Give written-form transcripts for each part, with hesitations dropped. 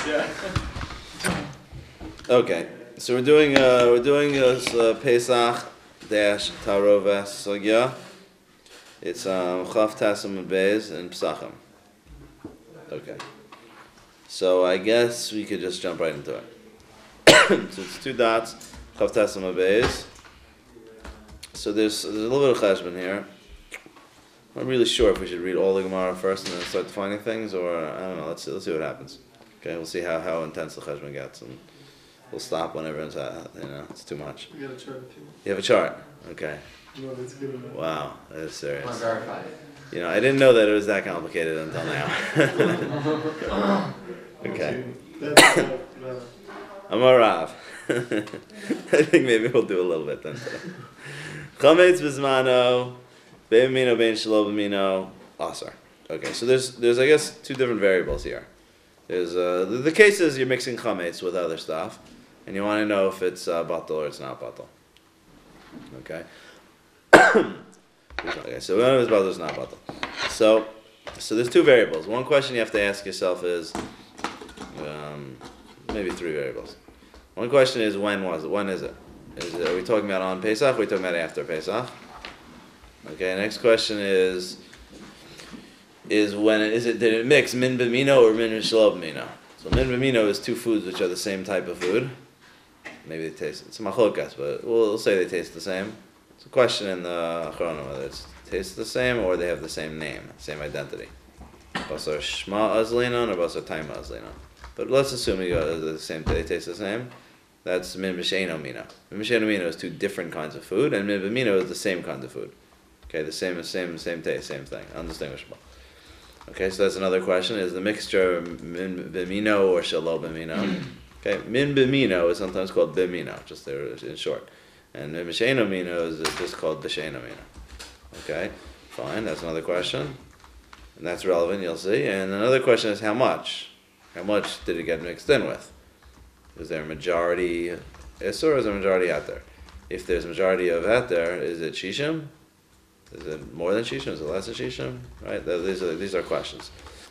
Yeah. Okay, so we're doing this Pesach dash Taroves Sugya. It's Chav Tasim Beis and Psachim. Okay, so I guess we could just jump right into it. So it's two dots, Chav Tasim Beis. So there's a little bit of cheshbon here. I'm not really sure if we should read all the Gemara first and then start defining things, or I don't know. Let's see what happens. Okay, we'll see how intense the cheshbon gets, and we'll stop when everyone's it's too much. You got a chart too. You have a chart? Okay. No, that's good enough. Wow, that is serious. Want to verify it? I didn't know that it was that complicated until now. Okay. That's I'm a Rav. I think maybe we'll do a little bit then. Chametz b'zmano, be'amino, be'en shelo b'amino, asar. Okay, so there's I guess two different variables here. There's the case is you're mixing chametz with other stuff, and you want to know if it's batal or it's not batal. Okay. Okay, so we know if it's batal, it's not batal. So there's two variables. One question you have to ask yourself is, maybe three variables. One question is when is it? Are we talking about on Pesach? Or are we talking about after Pesach? Okay. Next question is when did it mix min b'mino or min shelo b'mino? So min b'mino is two foods which are the same type of food. Maybe they taste, it's a machlokas, but we'll say they taste the same. It's a question in the Achrona whether it tastes the same or they have the same name, same identity. Basar shma azlinon or basar taima azlinon. But let's assume they taste the same. That's min b'sheino mino. Min b'sheino mino is two different kinds of food, and min b'mino is the same kind of food. Okay, the same taste, same thing, undistinguishable. Okay, so that's another question: is the mixture min b'mino or shelo b'mino? Okay, min b'mino is sometimes called b'mino, just there in short, and min b'sheino mino is just called b'sheino mino. Okay, fine. That's another question, and that's relevant. You'll see. And another question is how much. How much did it get mixed in with? Is there a majority Isser or is there a majority Heter? If there's a majority of Heter, is it Shishim? Is it more than Shishim? Is it less than Shishim? Right? These are questions.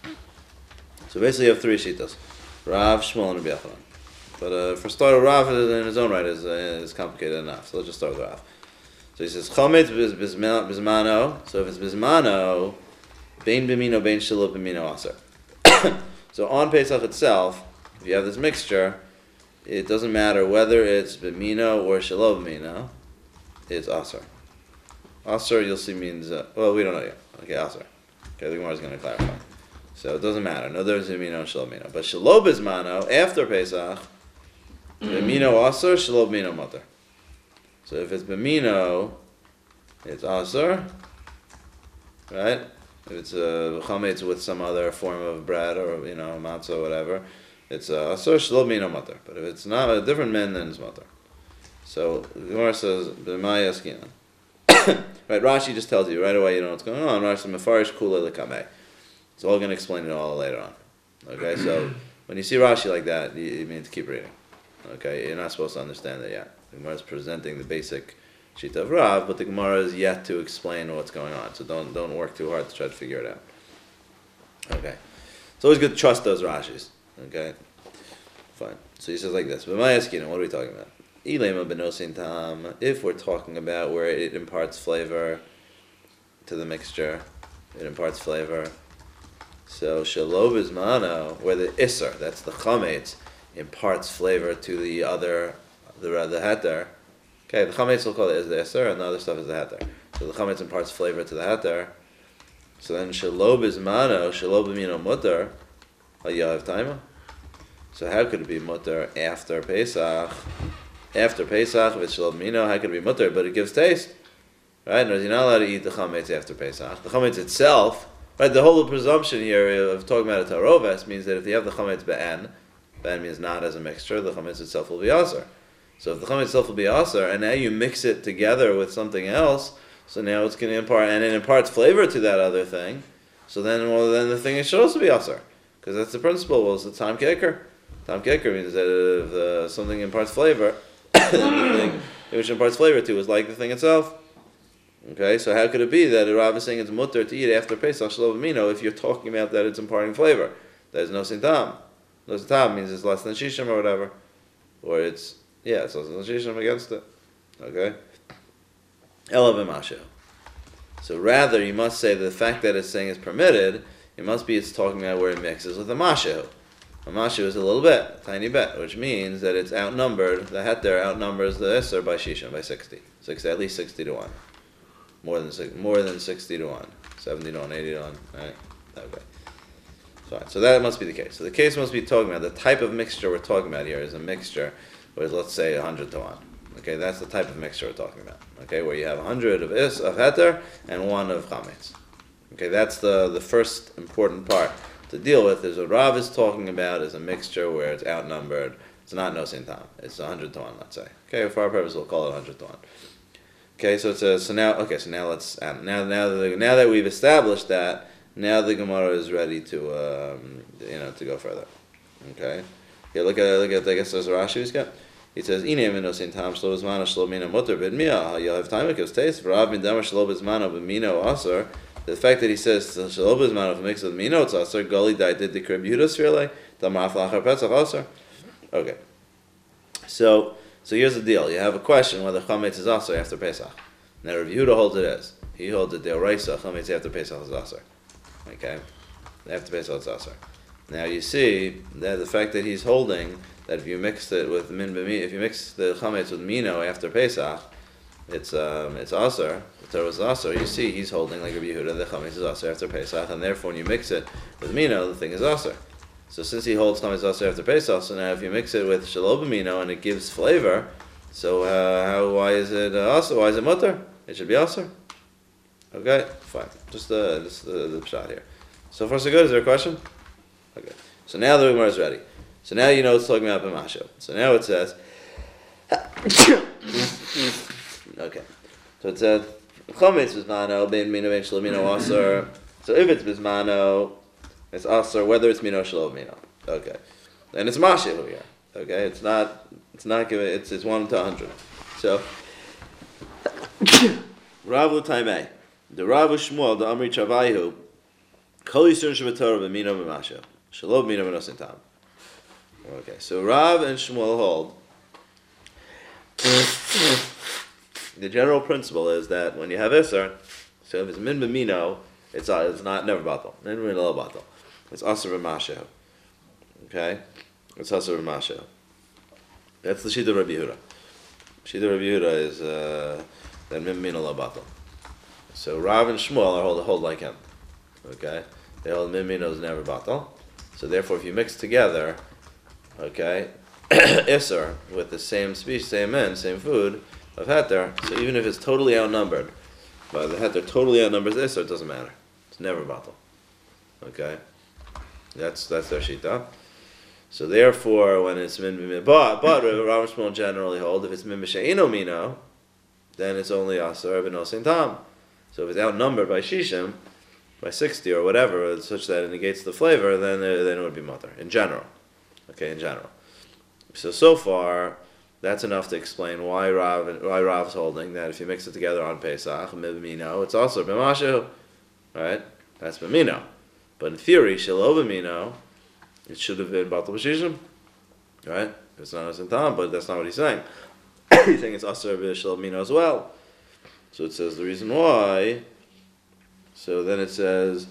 So basically you have three Shitas. Rav, Shmuel, and Rabbi Yochanan. But for starter, Rav in his own right is complicated enough. So let's just start with Rav. So he says, Chometz bizmano. So if it's bizmano, bein b'mino, bein shelo b'mino aser. So on Pesach itself, if you have this mixture, it doesn't matter whether it's b'mino or shelo b'mino, it's aser. Aser, you'll see, means, we don't know yet. Okay, aser. Okay, the Gemara is going to clarify. So it doesn't matter. No, there's b'mino and shelo b'mino. But shelo b'zmano, after Pesach, b'mino aser, shelo b'mino mutter. So if it's b'mino, it's aser, right? If it's chametz with some other form of bread or matzah or whatever, it's asur shelo b'mino mutter. But if it's not a different min, then it's mutter. So the Gemara says b'maya skinan. Right, Rashi just tells you right away. You know what's going on. Rashi mefarish kula lekamei. It's all going to explain it all later on. Okay, so when you see Rashi like that, you mean to keep reading. Okay, you're not supposed to understand it yet. The Gemara is presenting the basic Shita of Rav, but the Gemara is yet to explain what's going on. So don't work too hard to try to figure it out. Okay, it's always good to trust those Rashis. Okay, fine. So he says like this. But my asking, what are we talking about? Ilema benosin tam. If we're talking about where it imparts flavor to the mixture, it imparts flavor. So shelo b'zmano, where the iser, that's the chametz, imparts flavor to the heter. Okay, the chametz will call it is the iser, and the other stuff is the heter. So the chametz imparts flavor to the heter. So then shelo b'zmano, shelo b'mino mutter, hayav taima. So how could it be mutter after Pesach? After Pesach, if it's shelo b'mino, how could it be mutter? But it gives taste, right? You're not allowed to eat the chametz after Pesach. The chametz itself, right? The whole presumption here of talking about a taroves means that if you have the chametz be'en means not as a mixture, the chametz itself will be aser. So if the chametz itself will be aser, and now you mix it together with something else, so now it's going to impart, and it imparts flavor to that other thing. So then the thing should also be aser, because that's the principle. Well, it's the tam keker. Tam keker means that if something imparts flavor, the thing which imparts flavor to is like the thing itself. Okay, so how could it be that Rav is saying it's mutter to eat after Pesach shelo b'mino if you're talking about that it's imparting flavor? There's no sintam. Los Tam means it's less than Shishim or whatever. Or it's less than Shishim against it. Okay? Ela b'mashehu. So rather, you must say that the fact that it's saying it's permitted, it's talking about where it mixes with a mashehu. A mashehu is a little bit, a tiny bit, which means that it's outnumbered, the heter outnumbers the Isser by Shishim, by 60. At least 60 to 1. More than 60 to 1. 70 to 1, 80 to 1. Right? Okay. Fine. So that must be the case. So the case must be talking about, the type of mixture we're talking about here is a mixture with, let's say, 100 to 1. Okay, that's the type of mixture we're talking about. Okay, where you have 100 of heter and 1 of chametz. Okay, that's the first important part to deal with, is what Rav is talking about is a mixture where it's outnumbered. It's not nosin tam. It's 100 to 1, let's say. Okay, for our purpose, we'll call it 100 to 1. Okay, so it says, now let's, now that we've established that, now the Gemara is ready to, to go further. Okay? Yeah, look at, I guess there's a Rashi's got. He says, "Ine minosin tam shlo bezmano shlo mina mutter b'dmiya." You'll have time because taste v'rav min damar shlo bezmano b'mino aser. The fact that he says shlo bezmano if it mixes with mino it's aser. Goli dai did the krib Yehuda really damar aflachar petzach aser. Okay. So here's the deal. You have a question whether chametz is aser after Pesach. Now Rav Yehuda holds it as. He holds it deoraisa chametz after Pesach is aser. Okay, after Pesach is aser. Now you see that the fact that he's holding that if you mix it with if you mix the chametz with mino after Pesach, it's aser. The Torah is aser. You see, he's holding like Rabbi Yehuda, the chametz is aser after Pesach, and therefore when you mix it with mino, the thing is aser. So since he holds chametz aser after Pesach, so now if you mix it with shelo b'mino and it gives flavor, so why is it aser? Why is it mutter? It should be aser. Okay, fine. Just the shot here. So far so good. Is there a question? Okay. So now the Gemara is ready. So now you know it's talking about b'mashehu. So now it says, okay. So it says, chametz bizmano, bein mino, bein shelo mino, aser. So if it's bizmano, it's aser, whether it's mino, shelo mino. Okay. And it's mashehu here. Okay. It's not giving, it's 1 to 100. So, Rav l'taimei. The Rav Shmuel, the Amri Travaihu, kol yisur shebetorah b'mino b'mashehu. Shelo b'mino b'nosin tam. Okay, so Rav and Shmuel hold. The general principle is that when you have Isser, so if it's min b'mino, it's not never batal. Min b'mino batal. It's aser b'mashehu. Okay, it's aser b'mashehu. That's the shita of Rabbi Yehuda. Shita of Rabbi Yehuda is that min b'mino lo batal. So Rav and Shmuel hold like him. Okay, they hold min b'mino is never batal. So therefore, if you mix together, okay, Isser with the same species, same men, same food of heter, so even if it's totally outnumbered, but the heter totally outnumbers Isser, it doesn't matter. It's never batal. Okay, that's their shita. So therefore, when it's min b'mino, but Rav and Shmuel generally hold if it's min b'she'ino mino, then it's only aser b'nosin tam. So if it's outnumbered by shishim, by 60 or whatever, such that it negates the flavor, then it would be mutter, in general. Okay, in general. So far, that's enough to explain why Rav's holding that if you mix it together on Pesach, b'mino, it's also b'mashehu, right? That's b'mino. But in theory, shelo b'mino, it should have been batal b'shishim, right? It's not as in tam, but that's not what he's saying. He's saying it's aser b'shelo b'mino as well. So it says the reason why. So then it says,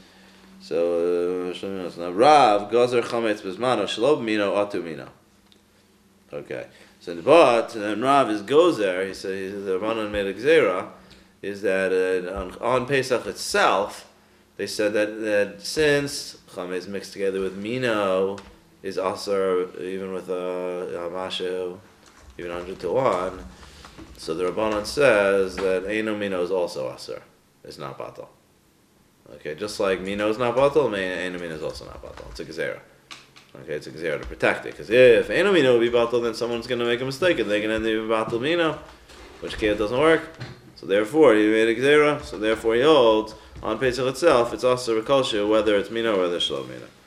now Rav gozer chametz bezmano shelo b'mino atu mino. Okay. So but then Rav is gozer. He says the Rabbanan made a gzera is that on Pesach itself they said that since chametz mixed together with mino is aser even with a mashehu even 100 to 1. So the Rabbanan says that eino mino is also aser. It's not batal. Okay, just like mino is not batal, eino mino is also not batal. It's a gezerah. Okay, it's a gezerah to protect it. Because if eino mino would be batal, then someone's going to make a mistake and they can end up with batal mino, which case it doesn't work. So therefore, he made a gezerah. So therefore, he holds on Pesach itself. It's also rekolshu whether it's mino or whether it's shelo mino.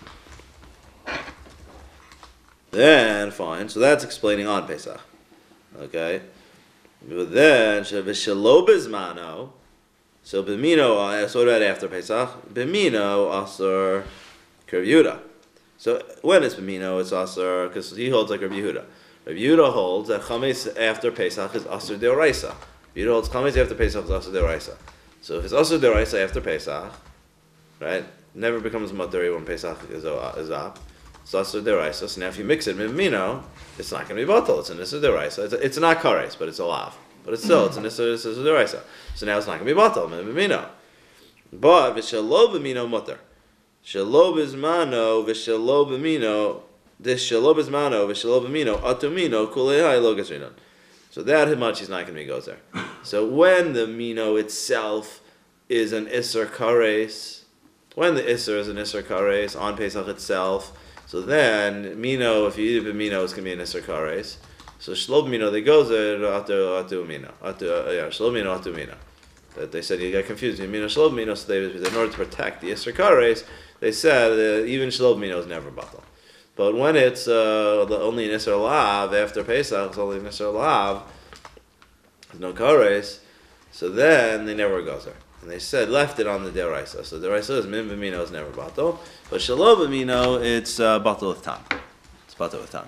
Then fine. So that's explaining on Pesach. Okay, but then shelo bizmano. So b'mino, so that after Pesach, b'mino aser Rav Yehuda. So when it's b'mino, it's asur because he holds like Rabbi Yehuda. Rabbi Yehuda holds that chametz after Pesach is asur deoraisa. Rabbi Yehuda holds chametz after Pesach is asur deoraisa. So if it's asur deoraisa after Pesach, right, never becomes maturi when Pesach is up. It's asur deoraisa. So now if you mix it with b'mino, it's not going to be batal. It's an asur deoraisa. It's not kares, but it's a lav. But it's still, it's an asur deoraisa. So now it's not going to be batal with b'mino. But v'shelo b'mino mutter. Shelo b'zmano v'shelo b'mino. This shelo b'zmano v'shelo b'mino atumino kulehai lo gazrinon. So that much he's not going to be gozer. So when the mino itself is an isser kares, when the isser is an isser kares on Pesach itself, so then mino, if you eat it b'mino, it's going to be an isser kares. So shelo b'mino they gozer atu mino, shelo b'mino atu mino. That they said you got confused. Mino shelo b'mino, so they, in order to protect the isser kares, they said even shelo b'mino is never batal. But when it's only an Isser Lav after Pesach, it's only an Isser Lav, there's no Kares, so then they never goes there. And they said, left it on the Deraisa. So the Deraisa is Min B'mino is never Batal, but Shalom B'mino, it's Batal with Tam. It's Batal with Tam.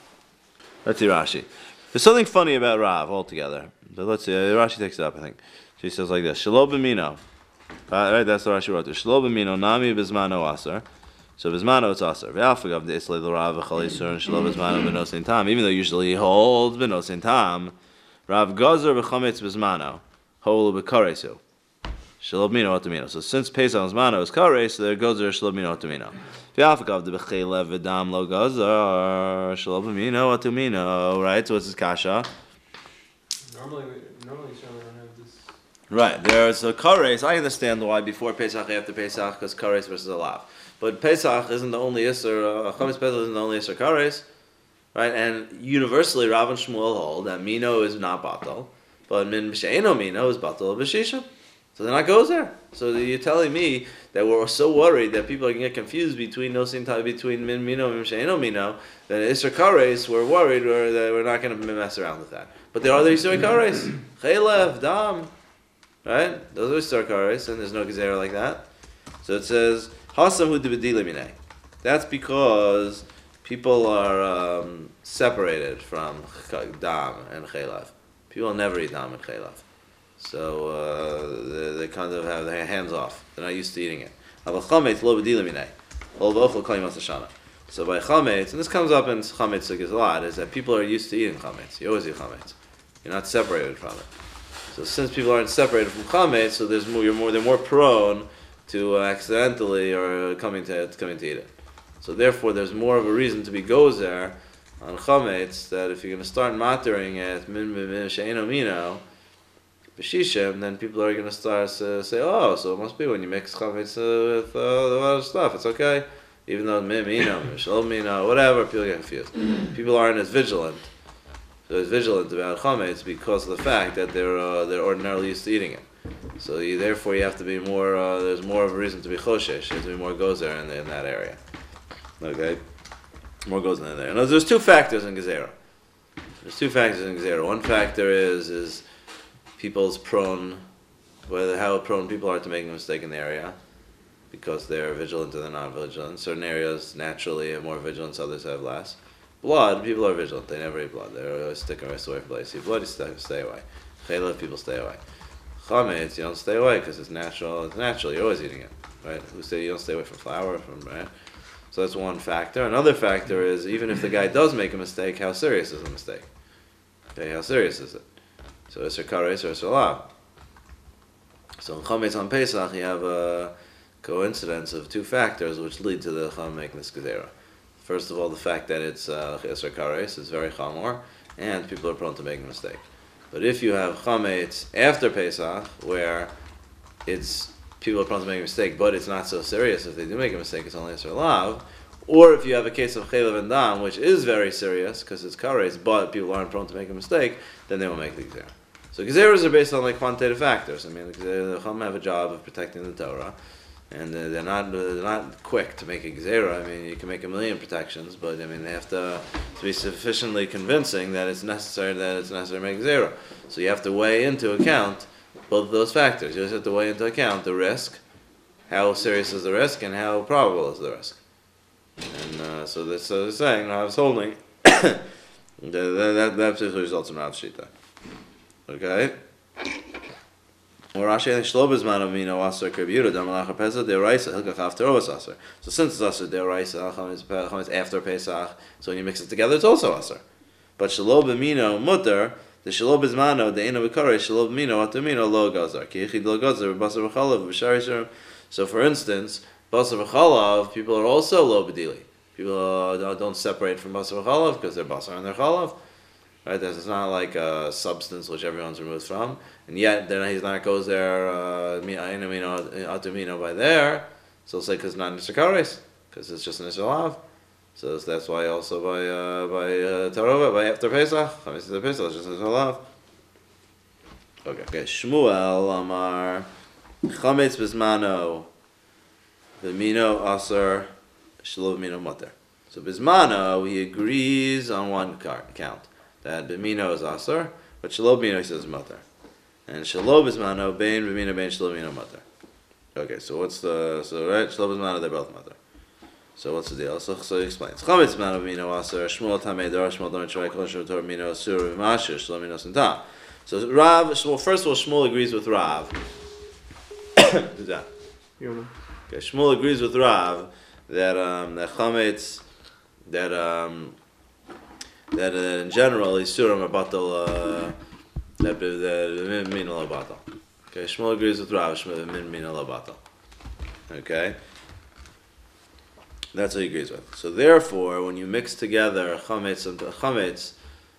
Let's see Rashi. There's something funny about Rav altogether. But let's see, Rashi takes it up, I think. She says like this, Shalom B'mino. Right, that's what Rashi wrote there. Shalom B'mino, Nami B'zmano Asar. So Bismano it's Asar. V'alfagav the Islay the Rav v'chalisur and Shalom Bismano b'nosein tam. Even though usually he holds b'nosein tam, Rav Gazer v'chametz Bismano holu b'karesu. Shalom mino atumino. So since Pesach Bismano is kares, so there goes there Shalom mino atumino. V'alfagav the b'chelev v'dam lo Gazer Shalom mino atumino. Right. So what's his kasha? Normally, Shalom don't have this. Right. There's a kares. I understand why before Pesach after Pesach because kares versus a lav. But Pesach isn't the only Isser, Chametz Pesach isn't the only Isser Kares, right? And universally, Rav and Shmuel hold that Mino is not Batal, but Min B'She'eno Mino is Batal B'Shishim. So then I goes there. So you're telling me that we're so worried that people are going to get confused between between Min Mino and B'She'eno Mino, that Isser Kares, we're worried that we're not going to mess around with that. But there are other Isser Kares. Chelev, Dam, right? Those are Isser Kares, and there's no Gezerah like that. So it says, that's because people are separated from dam and chelav. People never eat dam and chelav, so they kind of have their hands off. They're not used to eating it. So by chametz, and this comes up in chametz a lot, is that people are used to eating chametz. You always eat chametz. You're not separated from it. So since people aren't separated from chametz, so they're more prone to accidentally or coming to eat it. So therefore, there's more of a reason to be gozer on chametz that if you're going to start matering it min she'eno mino b'shishim, then people are going to start to say, oh, so it must be when you mix chametz with the other stuff, it's okay, even though min mino, shalom mino, whatever, people get confused. People aren't as vigilant. So it's vigilant about chametz because of the fact that they're ordinarily used to eating it. So therefore you have to be more, there's more of a reason to be choshesh, you have to be more gozer in that area. Okay? More goes in there. And there's two factors in Gezerah. There's two factors in Gezerah. One factor is people's prone, how prone people are to making a mistake in the area, because they're vigilant or they're not vigilant. Certain areas naturally have more vigilance, others have less. Blood, people are vigilant, they never eat blood. They're always sticking away from blood. See, blood, you stay away. Chaylev, people stay away. Chametz, you don't stay away because it's natural, you're always eating it, right? Who say you don't stay away from flour, right? So that's one factor. Another factor is, even if the guy does make a mistake, how serious is the mistake? Okay, how serious is it? So Isser Kares or Isser Lav. So in Chametz on Pesach, you have a coincidence of two factors which lead to the Chum making this Gezerah. First of all, the fact that it's Isser Kares is very chamor, and people are prone to making a mistake. But if you have chametz after Pesach, where it's people are prone to make a mistake, but it's not so serious. If they do make a mistake, it's only a lav. Or if you have a case of chelev and dam, which is very serious because it's kares, but people aren't prone to make a mistake, then they will make the gezerah. So gezerahs are based on like quantitative factors. I mean, the chum have a job of protecting the Torah, and they're not quick to make a gezerah. I mean, you can make a million protections, but I mean they have to be sufficiently convincing that it's necessary to make gezerah. So you have to weigh into account both of those factors. You just have to weigh into account the risk, how serious is the risk, and how probable is the risk. And so they're saying, I was holding, that particularly results in Rav Shita. Okay? So since it's Asr Deoraisa, Chametz after Pesach, so when you mix it together, it's also Asr. But Shelo B'mino Mutter, the Shelo B'zmano, the Eino B'karei, Shelo B'mino, Atamino, Lo Gazar. Ki Yichid Lo Gazar, Basar V'chalav, V'shari Shurim. So for instance, Basar V'chalav, people are also Lo B'dili. People don't separate from Basar V'chalav because they're Basar and they're Chalav. Right? It's not like a substance which everyone's removed from. And yet, then he's not goes there, Atamino by there. So it's like because it's not Nisakares, because it's just Nisalav. So that's why also by Tarova, by after Pesach, Chametz after Pesach, it's just Nisalav. Okay. Shmuel Amar Chametz Bismano B'mino Aser Shelo B'mino Mutter. So Bismano, he agrees on one count that B'mino is Aser, but Shelo B'mino he says Mutter. And Shelo Bismano, Bein B'mino, Bein Shelo B'mino Mutter. Okay, so right, Shelo Bismano, they're both Mutter. So what's the deal? So he explains. Chametz Bismano B'mino Aser, Shmuel Tamei Dor, Shmuel Domin Shorei, Kol Shor Tor B'mino Asur V'Masher, Shelo B'mino Sintam. So first of all, Shmuel agrees with Rav. Who's that? Yonah. Okay, Shmuel agrees with Rav that Chametz, that in general Isurim are batal, that min lo batal. Okay, Shmuel agrees with Rav. Shmuel min lo batal. Okay, that's what he agrees with. So therefore, when you mix together chametz and chametz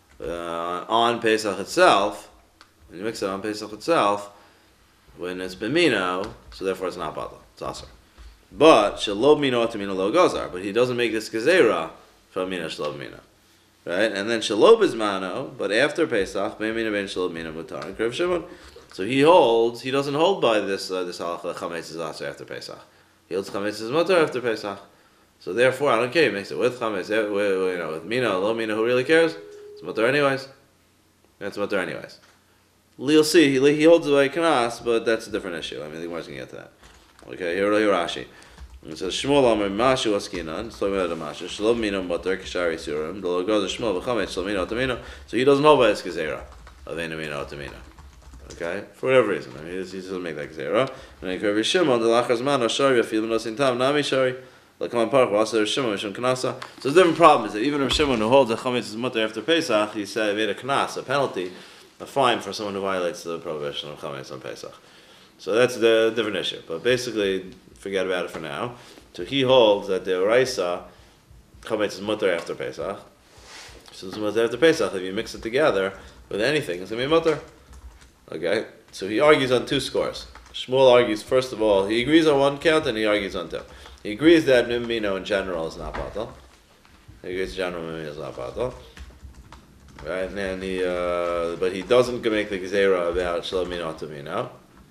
on Pesach itself, when you mix it on Pesach itself, when it's b'mino, so therefore it's not batal. It's aser. But shelo b'mino atamino lo gozar. But he doesn't make this gezerah from mina shelo b'mino. Right, and then Shelo Bismano, but after Pesach, Be'emina Ben Shelo B'mino Mutar and Krev Shimon. So he doesn't hold by this halacha Chametz is Aser after Pesach. He holds Chametz is Mutar after Pesach. So therefore, I don't care. He makes it with Chametz, with Mina, Lo Mina. Who really cares? It's Mutar anyways. That's Mutar anyways. You'll see. He holds it by Knas, but that's a different issue. I mean, the Gemara's gonna get to that. Okay, here Rashi. It says Shmuel Amar Mashu Askinan. It's talking about the Mashu. Shelo B'mino Mutar Kishari Surim. The Lord goes to Shmuel V'chametz Shelo B'mino Atamino. So he doesn't hold by his gezerah of Eino B'mino Atamino. Okay, for whatever reason. I mean, he doesn't make that gezerah. And then Krev Shimon the Lachar Zman Ashari Afil B'nos Intam Nami Shari. L'Kaman Parach V'Aser Shimon Mishum Knasa. So the different problem is that even if Shimon who holds the Chametz is Mutar after Pesach, he said made a Knas, a penalty, a fine for someone who violates the prohibition of Chametz on Pesach. So that's the different issue. But basically, forget about it for now. So he holds that the Oraisa Chametz is Mutar after Pesach. So it's Mutar after Pesach. If you mix it together with anything, it's going to be Mutar. Okay? So he argues on two scores. Shmuel argues, first of all, he agrees on one count and he argues on two. He agrees that Mimino in general is not Batal. He agrees general Mimino is not Batal. Right? And then but he doesn't make the Gezerah about Shelo B'mino Atamino.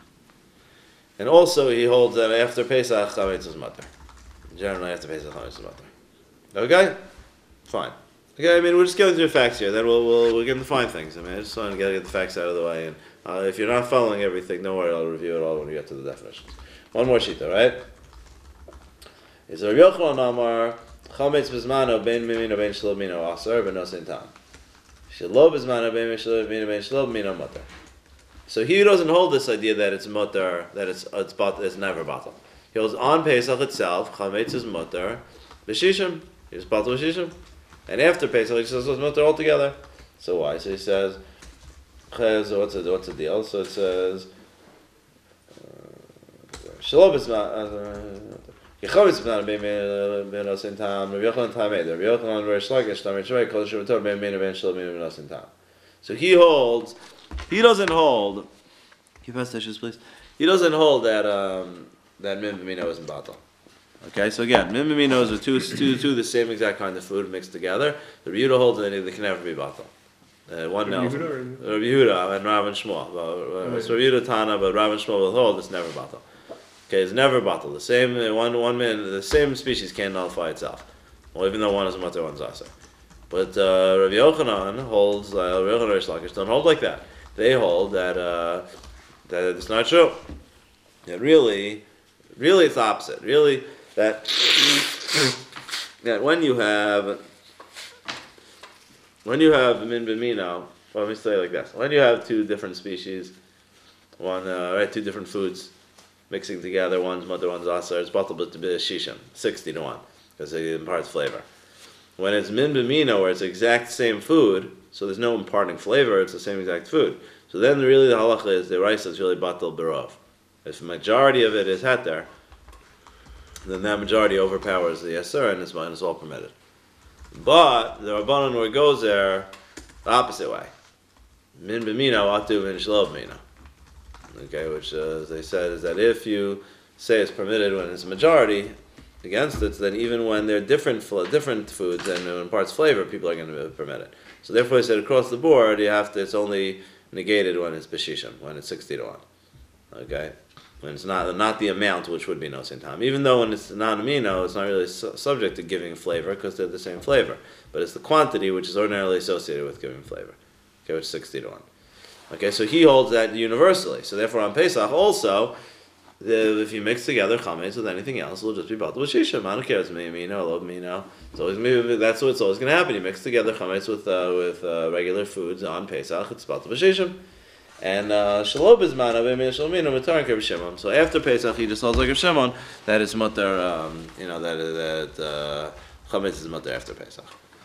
And also he holds that after Pesach, Chametz is Mutar. Generally after Pesach, Chametz is Mutar. Okay? Fine. Okay, I mean, we're just going through the facts here, then we'll get into fine things. I mean, I just want to get the facts out of the way, and if you're not following everything, don't worry, I'll review it all when we get to the definitions. One more sheet, right? It's Rabbi Yochanan Amar, Chametz Bismano, Ben Mimino, Ben Shelo B'mino, Aser, Ben Nosin Tam. Shelo Bismano, Ben Shelo B'mino, Ben Shelo B'mino, Mutar. So he doesn't hold this idea that it's mutar, that it's never batal. He holds on Pesach itself, Chametz is mutar, b'shishim, he's batal b'shishim, and after Pesach he says it's mutar altogether. So why? So he says, what's the deal? So it says, Shelo B'zman, Chametz B'zman ben Nosin Tam, Rabbi Yochanan Tamei, Rabbi Yochanan Reish Lakish Tamei Shvei Kol Shor Tor ben Shelo B'mino Nosin Tam. So he doesn't hold. Can you pass dishes, please? He doesn't hold that that Mim B'mino isn't batal. Okay, so again, Mim B'minos are two the same exact kind of food mixed together. The Rabbi Yehuda holds that they can never be batal. One else, Rabbi Yehuda and Rav and Shmuel. It's Rabbi Yehuda Tana, but Rav and Shmuel will hold it's never batal. Okay, it's never batal. The same the same species can't nullify itself. Well, even though one is mutar, one's aser. But Rabbi Yochanan holds, Rabbi Yochanan Reish Lakish don't hold like that. They hold that it's not true. That really it's the opposite. Really, that that when you have min b'mino, well, let me say it like this: when you have two different species, two different foods mixing together, one's mutter, one's asar, it's batal to be a shishim, 60-1, because it imparts flavor. When it's min b'mino, where it's the exact same food, so there's no imparting flavor, it's the same exact food. So then really the halacha is the rice is really batal berov. If the majority of it is heter, then that majority overpowers the yasser and it's all permitted. But the Rabbanon where it goes there the opposite way. Min b'mino atu min shelo b'mino. Okay, which as they said is that if you say it's permitted when it's a majority against it, then even when they're different foods and when parts flavor, people are going to permit it. So therefore, they said across the board, it's only negated when it's b'shishim, when it's 60-1. Okay, when it's not the amount, which would be no sin time. Even though when it's non-amino, it's not really subject to giving flavor because they're the same flavor, but it's the quantity which is ordinarily associated with giving flavor. Okay, which is 60-1. Okay, so he holds that universally. So therefore, on Pesach also, if you mix together chametz with anything else, it'll just be batal b'shishim. I don't care if it's mino, lo mino. It's always that's what's always going to happen. You mix together chametz with regular foods on Pesach, it's batal b'shishim. And shelo b'zman avim shalmino mutar kev Shimon. So after Pesach, he just holds like a Shimon that is mutar. That chametz is mutar after Pesach.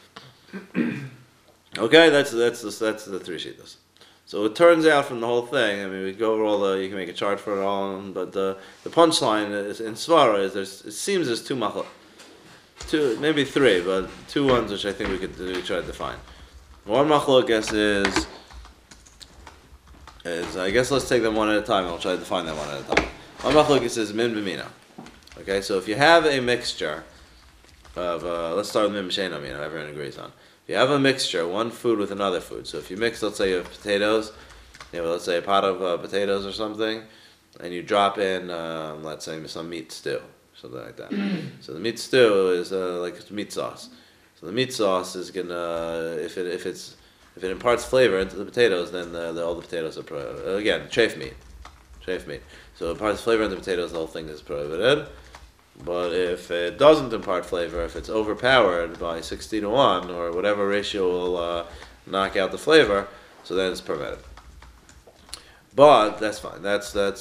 Okay, that's the three shittas. So it turns out from the whole thing, I mean, we go over all you can make a chart for it all, but the punchline is, in Svara is it seems there's two, maybe three, but two ones which I think we could try to define. One machlokas is I guess let's take them one at a time, and I'll try to define them one at a time. One machlokas is min b'mino. Okay, so if you have a mixture of, let's start with min b'shein amino, everyone agrees on. You have a mixture, one food with another food. So if you mix, let's say you have potatoes, let's say a pot of potatoes or something, and you drop in, let's say some meat stew, something like that. So the meat stew is like meat sauce. So the meat sauce is gonna, if it imparts flavor into the potatoes, then all the potatoes are again treif meat. So it imparts flavor into the potatoes, the whole thing is prohibited. But if it doesn't impart flavor, if it's overpowered by 60-1 or whatever ratio will knock out the flavor, so then it's permitted. But that's fine. That's min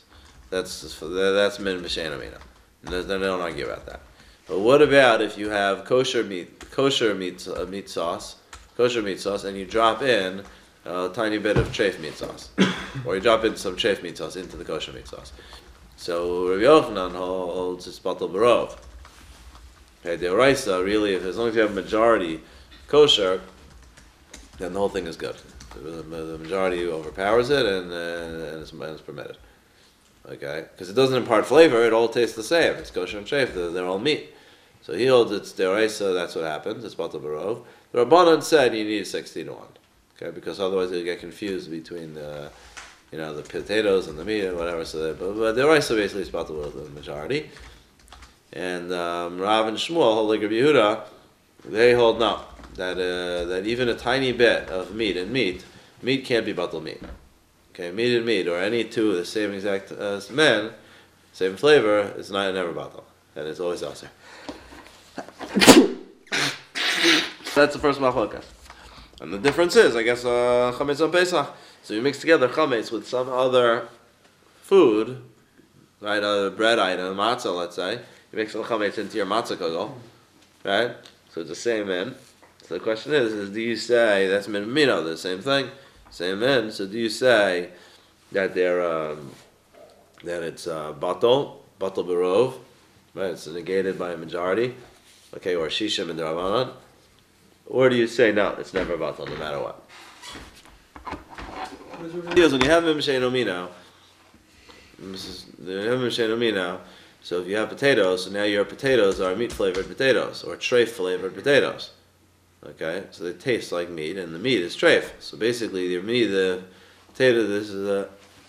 b'shein amino. Then they don't argue about that. But what about if you have kosher meat sauce, and you drop in a tiny bit of treif meat sauce, or you drop in some treif meat sauce into the kosher meat sauce? So Rabbi Yochanan holds it's batal berov. Okay, the oraisa really, as long as you have majority kosher, then the whole thing is good. The majority overpowers it, and it's permitted. Okay, because it doesn't impart flavor; it all tastes the same. It's kosher and treif; they're all meat. So he holds it's the oraisa. That's what happens. It's batal berov. The Rabbanan said you need 60-1. Okay, because otherwise you'll get confused between the potatoes and the meat and whatever. So, but the rice basically is batal with the majority. And Rav and Shmuel hold like Rabbi Yehuda. They hold no, that even a tiny bit of meat can't be batal meat. Okay, meat and meat, or any two of the same exact men, same flavor, it's never batal, and it's always aser. That's the first machlokas. And the difference is, I guess, chametz on Pesach. So you mix together chametz with some other food, right? A bread item, matzah, let's say. You mix some chametz into your matzah kugel, right? So it's the same min. So the question is do you say that's min b'mino, the same thing, same min? So do you say that they're that it's batal berov, right? It's negated by a majority, okay, or shishim and derabanan, or do you say no, it's never batal no matter what? When you have mimshein omino, so if you have potatoes, so now your potatoes are meat flavored potatoes or treif flavored potatoes. Okay, so they taste like meat, and the meat is treif. So basically, the potato. This is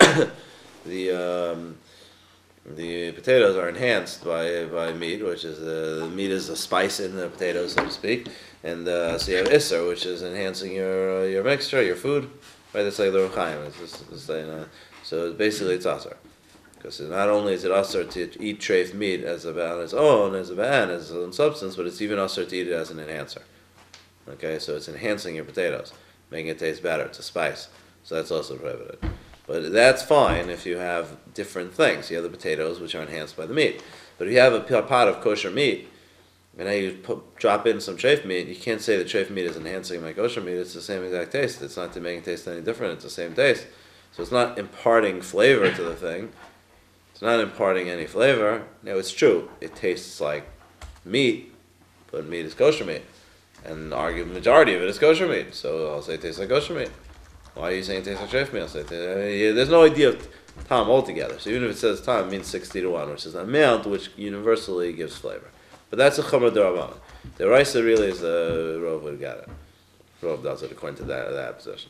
the potatoes are enhanced by meat, which is the meat is a spice in the potatoes, so to speak, and so you have iser, which is enhancing your mixture, your food. Right, that's like the Ruchaim. So basically it's aser. Because not only is it usher to eat treif meat as on its own, as its own substance, but it's even usher to eat it as an enhancer. Okay, so it's enhancing your potatoes, making it taste better. It's a spice, so that's also prohibited. But that's fine if you have different things. You have the potatoes, which are enhanced by the meat. But if you have a pot of kosher meat, and now you drop in some treif meat, you can't say the treif meat is enhancing my kosher meat. It's the same exact taste. It's not to make it taste any different. It's the same taste. So it's not imparting flavor to the thing. It's not imparting any flavor. Now it's true. It tastes like meat, but meat is kosher meat. And argue the majority of it is kosher meat. So I'll say it tastes like kosher meat. Why are you saying it tastes like treif meat? I'll say there's no idea of tam altogether. So even if it says tam, it means 60-1, which is an amount which universally gives flavor. But that's a chomer d'Rabbanan. The Raisa really is the Rov would get it. Rov does it according to that position.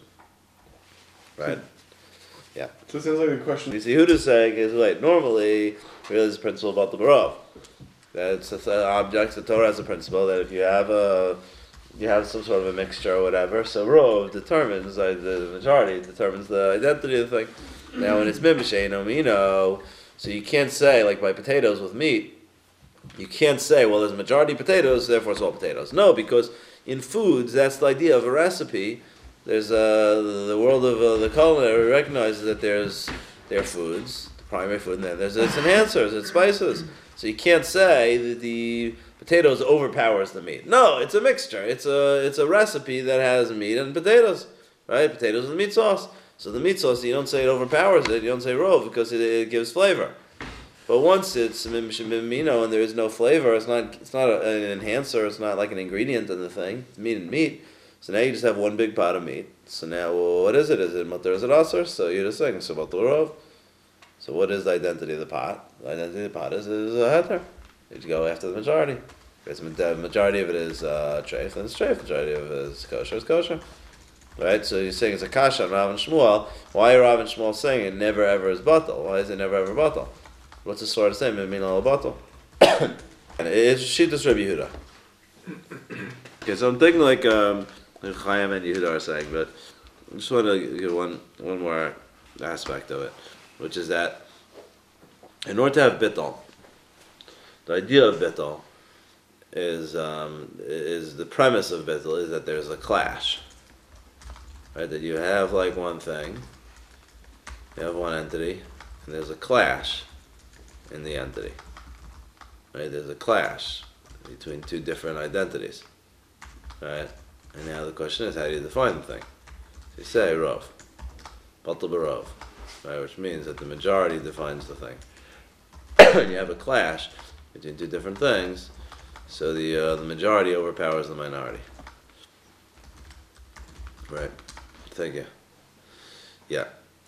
Right? Yeah. So it sounds like a question. You see, Huda's saying is, wait, normally, really is the principle about the Barov. That's the object, the Torah has a principle that if you have some sort of a mixture or whatever, so Rov determines, the majority determines the identity of the thing. Now when it's Mibasheino Mino, so you can't say, like by potatoes with meat, you can't say, well, there's a majority potatoes, therefore it's all potatoes. No, because in foods, that's the idea of a recipe. There's the world of the culinary recognizes that there are foods, the primary food, and then there's its enhancers, its spices. So you can't say that the potatoes overpowers the meat. No, it's a mixture. It's a recipe that has meat and potatoes, right? Potatoes and meat sauce. So the meat sauce, you don't say it overpowers it. You don't say rov because it gives flavor. But once it's mimino and there is no flavor, it's not an enhancer. It's not like an ingredient in the thing. It's meat and meat. So now you just have one big pot of meat. So now, well, what is it? Is it mutter? Is it aser? So you're just saying so mutter rov. So what is the identity of the pot? The identity of the pot is a heter. You go after the majority. If the majority of it is treif, then it's treif. The majority of it is kosher. Right? So you're saying it's a kasha on Rav and Shmuel. Why are Rav and Shmuel saying it never ever is batal? Why is it never ever batal? What's the sort of saying? It mean all batal. And it's Shittas Rabbi Yehuda. Okay, so I'm thinking like Chaim and Yehuda are saying, but I just want to give one more aspect of it, which is that in order to have bittul, the idea of bittul is the premise of bittul is that there's a clash, right? That you have like one thing, you have one entity, and there's a clash in the entity, right? There's a clash between two different identities, right? And now the question is, how do you define the thing? So you say rov, batal b'rov, right? Which means that the majority defines the thing. And you have a clash between two different things, so the majority overpowers the minority. Right? Thank you. Yeah.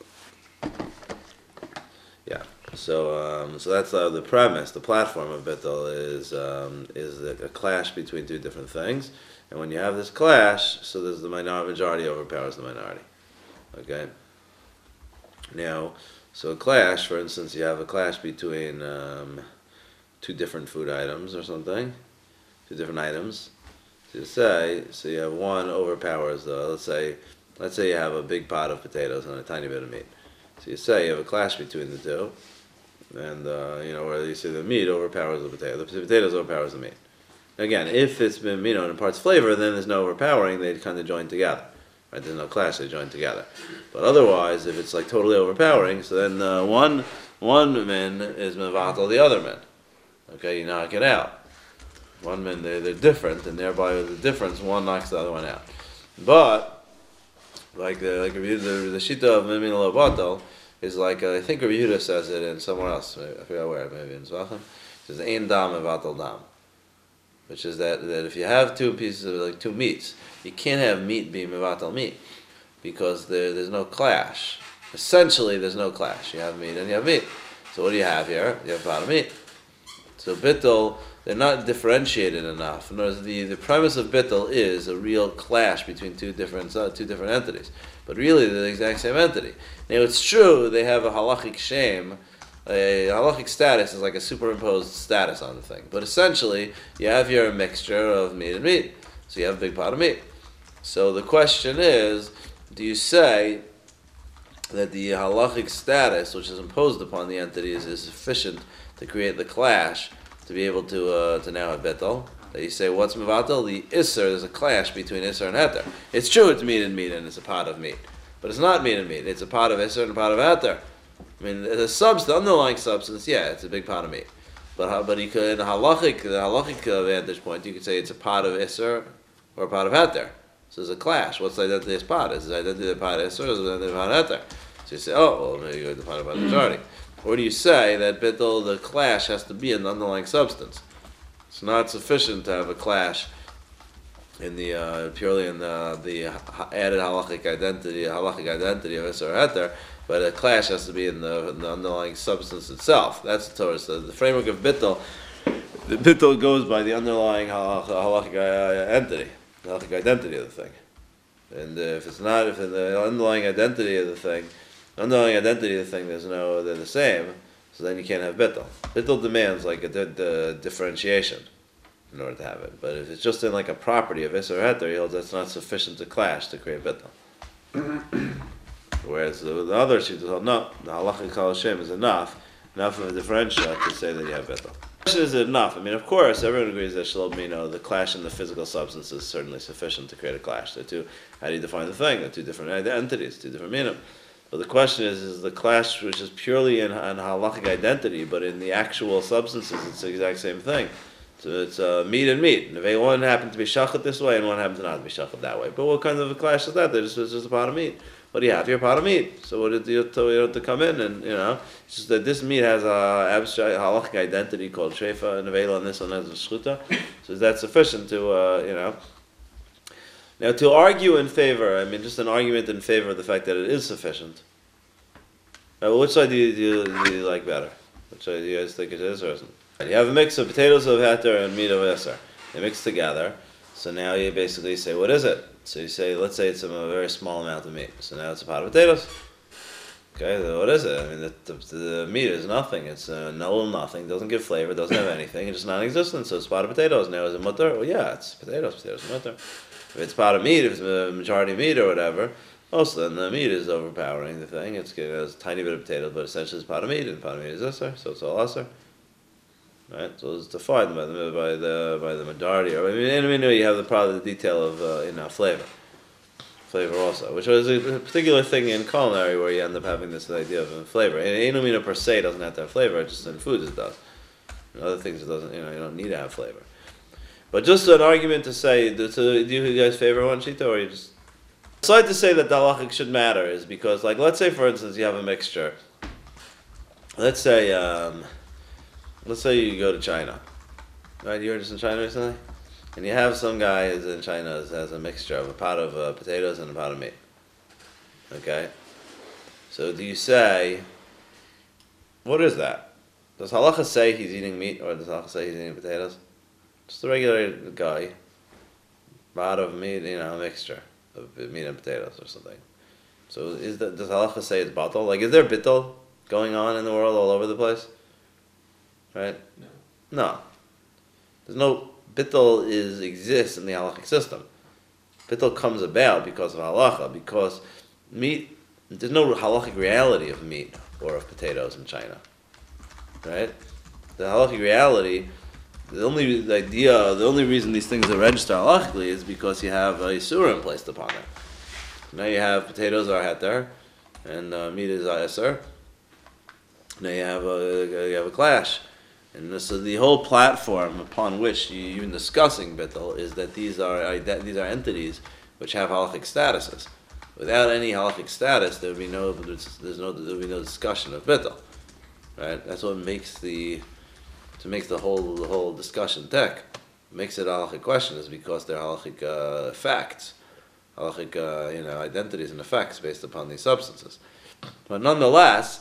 Yeah. So that's the premise. The platform of bittul is a clash between two different things, and when you have this clash, so there's the majority overpowers the minority. Okay. Now, so a clash, for instance, you have a clash between two different food items or something, two different items. So you have one overpowers the. Let's say you have a big pot of potatoes and a tiny bit of meat. So you say you have a clash between the two, and where you say the meat overpowers the potato, the potatoes overpowers the meat. Again, if it's been and imparts flavor, then there's no overpowering. They kind of join together. Right? There's no clash; they join together. But otherwise, if it's like totally overpowering, so then one min is mevatel the other min. Okay, you knock it out. One min they're different, and thereby the difference one knocks the other one out. But like the shita of mimin lo batal is like I think Rabbi Yehuda says it in somewhere else. I forget where. Maybe in Zvachim. It says ein dam mevatel dam, which is that if you have two pieces of like two meats, you can't have meat be mevatel meat because there's no clash. Essentially, there's no clash. You have meat and you have meat. So what do you have here? You have a pot of meat. So bittul, they're not differentiated enough. In other words, the premise of bittul is a real clash between two different entities, but really they're the exact same entity. Now it's true they have a halachic shame. A halachic status is like a superimposed status on the thing, but essentially you have here a mixture of meat and meat. So you have a big pot of meat. So the question is, do you say that the halachic status which is imposed upon the entities is sufficient to create the clash to be able to now have betel. That you say, what's mevatel? The isser, there's a clash between isser and heter. It's true it's meat and it's a pot of meat. But it's not meat and meat. It's a pot of isser and a pot of heter. I mean, the underlying substance, yeah, it's a big pot of meat. But you could, in the halachic vantage point, you could say it's a pot of isser or a pot of heter. So there's a clash. What's the identity of this pot? Is the identity of the pot isser or is the identity of the pot heter? So you say, oh, well, maybe you go with the pot of majority. Or do you say that bittul, the clash has to be in the underlying substance? It's not sufficient to have a clash in the purely in the added halachic identity of isser or heter, but a clash has to be in the underlying substance itself. That's the Torah. So the framework of bittul, the bittul goes by the underlying halachic entity, the halachic identity of the thing. And if in the underlying identity of the thing, they're the same, so then you can't have bittul. Bittul demands like a differentiation in order to have it. But if it's just in like a property of isser or heter, he holds that's not sufficient to clash to create bittul. Whereas the other shittas hold no, the halachic kol Hashem is enough of a differential to say that you have bittul. The question is it enough? I mean, of course, everyone agrees that shalom mino, the clash in the physical substance is certainly sufficient to create a clash. They're two. How do you define the thing? They're two different entities, two different minim. But the question is the clash which is purely in halachic identity, but in the actual substances, it's the exact same thing. So it's meat and meat. And if one happened to be shachat this way and one happened to not be shachat that way. But what kind of a clash is that? It's just a pot of meat. What do you have? Your pot of meat. So what did you have to come in and, it's just that this meat has a abstract halachic identity called sheifa and nevela and this one has a shchuta. So is that sufficient to, Now to argue in favor, I mean just an argument in favor of the fact that it is sufficient. Now which side do you like better? Which side do you guys think it is or isn't? You have a mix of potatoes of heter and meat of isser. They mix together. So now you basically say, what is it? So you say, let's say it's a very small amount of meat. So now it's a pot of potatoes. Okay, so what is it? I mean, the meat is nothing. It's nothing. Doesn't give flavor. Doesn't have anything. It's just non-existent. So it's a pot of potatoes. Now is it mutter? Well, yeah, it's potatoes. Potatoes are mutter. If it's pot of meat, if it's a majority meat or whatever, also then the meat is overpowering the thing. It has a tiny bit of potatoes, but essentially it's pot of meat, and pot of meat is isser, so it's all isser. Right, so it's defined by the majority. Or you have the detail of flavor also, which was a particular thing in culinary where you end up having this idea of flavor. And enumina per se doesn't have to have flavor; just in foods it does. In other things it doesn't. You don't need to have flavor. But just an argument to say, do you guys favor one shita or you just? The side to say that the halachic should matter is because, like, let's say for instance you have a mixture. Let's say you go to China, right? You were just in China recently, and you have some guy who's in China who has a mixture of a pot of potatoes and a pot of meat. Okay, so do you say, what is that? Does halacha say he's eating meat, or does halacha say he's eating potatoes? Just a regular guy, pot of meat, a mixture of meat and potatoes or something. So does halacha say it's batal? Like, is there bittul going on in the world all over the place? Right? No. There's no bittul exists in the halachic system. Bittul comes about because of halacha, because meat. There's no halachic reality of meat or of potatoes in China. Right? The halachic reality. The only reason these things are registered halachically is because you have a surah placed upon it. Now you have potatoes are heter, and meat is isser. Now you have a clash. And so the whole platform upon which you're even discussing bittul is that these are entities which have halachic statuses. Without any halachic status, there would be no discussion of bittul. Right? That's what makes the whole discussion tick. Makes it a halachic question is because they're halachic facts, halachic identities and effects based upon these substances. But nonetheless.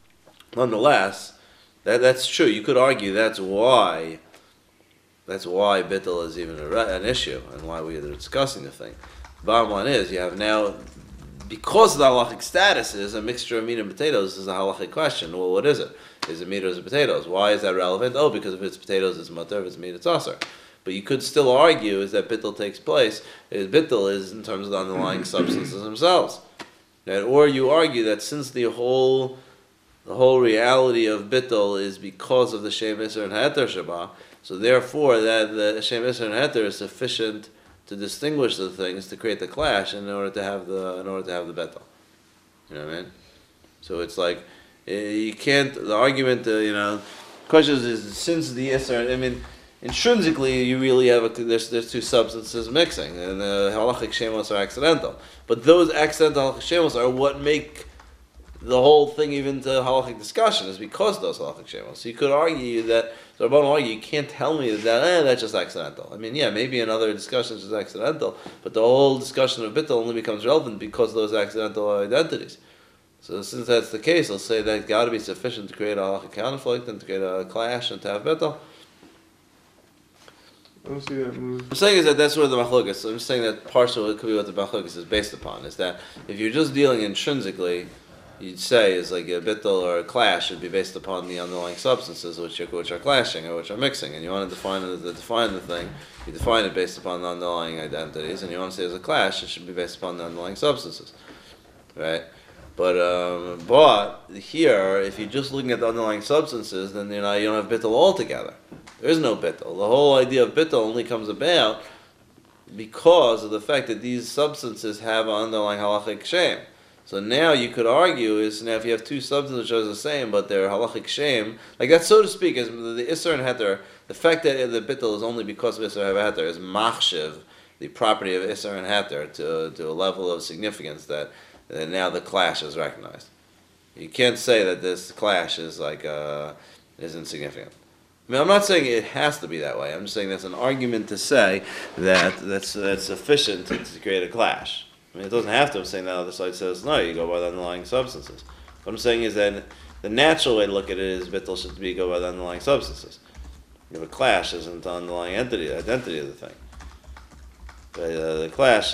That's true. You could argue that's why bittul is even an issue and why we are discussing the thing. Bottom line is you have now, because the halachic status is a mixture of meat and potatoes is a halachic question. Well, what is it? Is it meat or is it potatoes? Why is that relevant? Oh, because if it's potatoes, it's mutter. If it's meat, it's aser. But you could still argue is that bittul takes place. Bittul is in terms of the underlying substances themselves. Right? Or you argue that since the whole reality of bittul is because of the shem iser and heter sheba, so therefore that the shem iser and heter is sufficient to distinguish the things to create the clash in order to have the bittul. You know what I mean? So it's like you can't. The argument, question is since the iser. I mean, intrinsically you really have there's two substances mixing, and the halachic shemos are accidental. But those accidental halachic shemos are what make the whole thing even to halachic discussion is because of those halachic shemos. So you could argue that, so Rabbanan argue, you can't tell me that's just accidental. I mean, yeah, maybe in other discussions it's accidental, but the whole discussion of bittul only becomes relevant because of those accidental identities. So since that's the case, I'll say that got to be sufficient to create a halachic conflict and to create a clash and to have bittul. I don't see that move. I'm saying is that that's where the machlokes. I'm saying that partially it could be what the machlokes is based upon. Is that if you're just dealing intrinsically, you'd say is like a bittul or a clash should be based upon the underlying substances which are clashing or which are mixing, and you want to define the thing. You define it based upon the underlying identities, and you want to say as a clash, it should be based upon the underlying substances, right? But here, if you're just looking at the underlying substances, then you don't have bittul altogether. There is no bittul. The whole idea of bittul only comes about because of the fact that these substances have an underlying halachic shem. So now you could argue is now if you have two substances which are the same but they're halachic shem, like that, so to speak, is the isser and heter. The fact that the bittul is only because of isser and heter is machshiv, the property of isser and heter, to a level of significance that now the clash is recognized. You can't say that this clash is is insignificant. I mean, I'm not saying it has to be that way. I'm just saying that's an argument to say that that's sufficient to create a clash. I mean, it doesn't have to. I'm saying that other side says no. You go by the underlying substances. What I'm saying is that the natural way to look at it is bittul should be go by the underlying substances. You have a clash isn't the underlying identity of the thing. But the clash,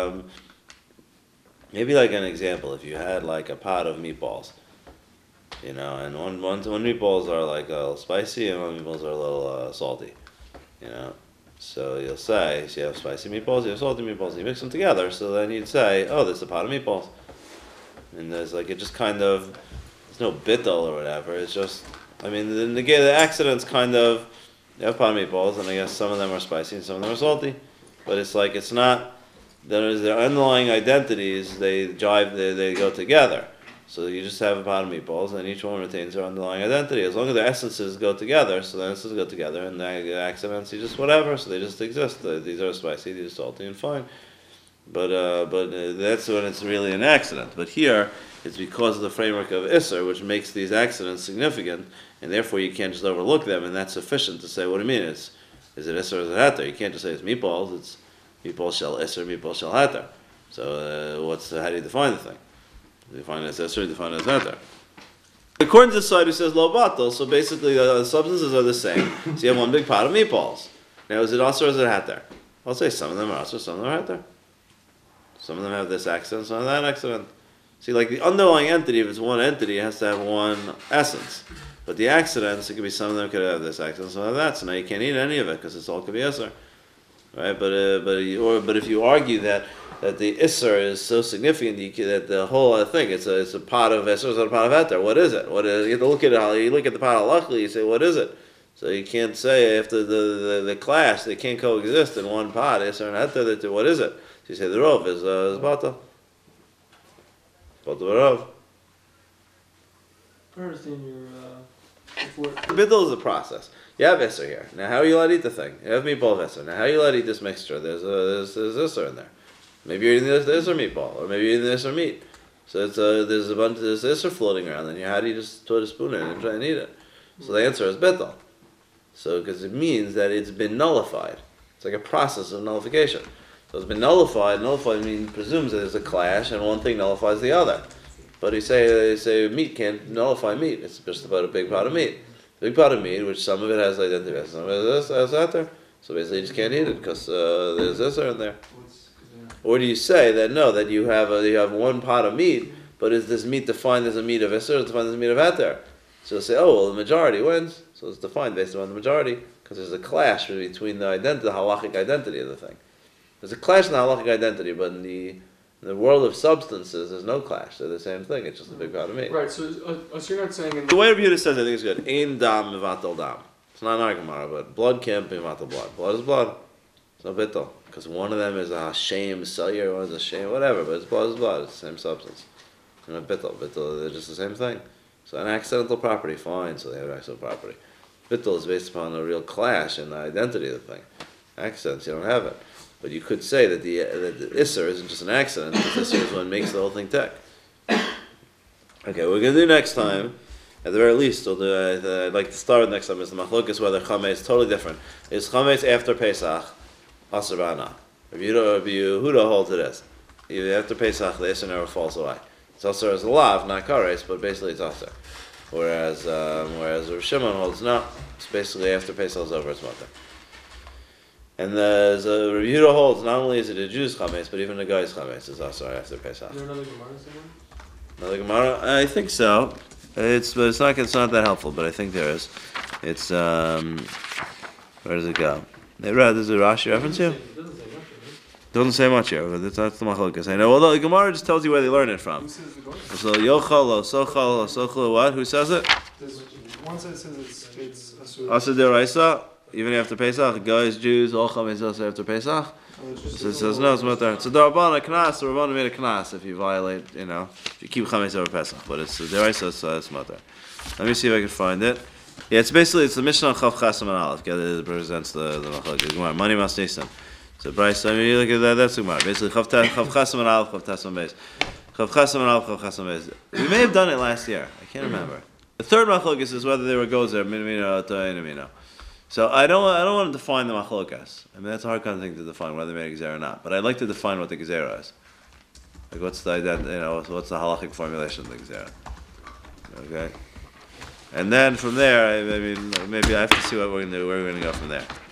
maybe like an example, if you had like a pot of meatballs, and one meatballs are like a little spicy and one meatballs are a little salty, So you'll say, so you have spicy meatballs, you have salty meatballs, you mix them together, so then you'd say, oh, this is a pot of meatballs. And there's it just kind of, there's no bittul or whatever, it's just, the accident's kind of, you have a pot of meatballs, and I guess some of them are spicy and some of them are salty, but it's not, their underlying identities, they go together. So you just have a pot of meatballs, and each one retains their underlying identity. As long as the essences go together, so the essences go together, and the accidents, you just whatever, so they just exist. These are spicy, these are salty, and fine. But that's when it's really an accident. But here, it's because of the framework of Isser, which makes these accidents significant, and therefore you can't just overlook them, and that's sufficient to say, what do you mean? Is it Isser or is it Heter? You can't just say it's meatballs, it's meatballs shall Isser, meatballs shall Heter. So how do you define the thing? Define it as Isser, define it as Heter. According to the side who says lo batal, so basically the substances are the same. So you have one big pot of meatballs. Now is it Asr or is it Heter? I'll say some of them are Asr, some of them are Heter. Some of them have this accident, some of that accident. See, like the underlying entity, if it's one entity, it has to have one essence. But the accidents, it could be some of them could have this accident, some of that. So now you can't eat any of it because it's all could be Isser. Right? But if you argue that the Isser is so significant that the whole thing, it's a pot of Isser, it's not a pot of Heter. What is it? You have to look at it, you look at the pot halachically, you say, what is it? So you can't say after the clash, they can't coexist in one pot, Isser and Heter, what is it? So you say the Rov is Bata. Bata Rov. First in your Bittul is a process. You have Isser here. Now how are you allowed to eat the thing? You have meatball of Isser. Now how are you allowed to eat this mixture? There's Isser in there. Maybe you're eating the Isser meatball, or maybe you're eating the Isser meat. So there's a bunch of this Isser floating around, and how do you just put a spoon in and try and eat it? So the answer is Bittul. So because it means that it's been nullified. It's like a process of nullification. So it's been nullified. Nullified presumes that there's a clash, and one thing nullifies the other. But they say meat can't nullify meat. It's just about a big pot of meat. A big pot of meat, which some of it has identity, some of it has out there. So basically, you just can't eat it because there's this in there. Or do you say that no, that you have one pot of meat, but is this meat defined as a meat of Isser, or defined as a meat of Heter? So you'll say, oh well, the majority wins, so it's defined based on the majority because there's a clash between the halachic identity of the thing. There's a clash in the halachic identity, but in In the world of substances, there's no clash. They're the same thing. It's just a big part of meat. Right. So you're not saying in The way Rabbi Yehuda says, I think is good. Ein dam mevatel dam. It's not an argument, but blood can't be mevatel blood. Blood is blood. It's no bittul. Because one of them is a shame cellular, one is a shame, whatever, but it's blood is blood. It's the same substance. And a bittul. Bittul, they're just the same thing. So an accidental property, fine, so they have accidental property. Bittul is based upon a real clash in the identity of the thing. Accidents, you don't have it. But you could say that the Isser isn't just an accident, because Isser is what makes the whole thing tick. Okay, what we're going to do next time, at the very least, we'll do, I'd like to start next time, is the Machlokes, whether Chametz is totally different. Is Chametz after Pesach, Asr Ba'ana? Rabbi Yehuda hold to this. Either after Pesach, the Isser never falls away. It's Asr as a lav, not kares, but basically it's Asr. Whereas Rav Shimon holds no, it's basically after Pesach is over, it's Matar. And there's Rabbi Yehuda holds not only is it a Jew's chametz, but even a guy's chametz is also after Pesach. Is there another Gemara somewhere? Another Gemara? I think so. It's not that helpful, but I think there is. It's where does it go? Does a Rashi reference here? It doesn't say much, right? Doesn't say much here, but that's the machlokes. I know. Although the Gemara just tells you where they learn it from. Who says the Gemara? So yochal lo sochal lo sochal what? Who says it? There's one side says it's asur. Asur deraisa. Even after Pesach, guys, Jews, all chametz also after Pesach. It's just So it says no, it's not there. So the Rabban a knas, the Rabban made a knas if you violate, if you keep chametz over Pesach. But it's deraisa, so it's not there. Let me see if I can find it. Yeah, it's the Mishnah on Chav Chasam and Aleph. It represents the machlokes. Gemara, money must nisan. So Bryce, I mean, you look at that. That's the Gemara. Basically, Chav Chasam and Aleph, Chav Chasam Beis. Chav Chasam and Aleph, Chav Chasam Beis. We may have done it last year. I can't remember. The third machlokes is whether they were gozer, minamino, toinamino. So I don't want to define the machlokas. I mean, that's a hard kind of thing to define whether they made a gezerah or not. But I'd like to define what the gezerah is. Like, what's the what's the halachic formulation of the gezerah? Okay, and then from there, I mean, maybe I have to see what we're going to do. Where we're going to go from there.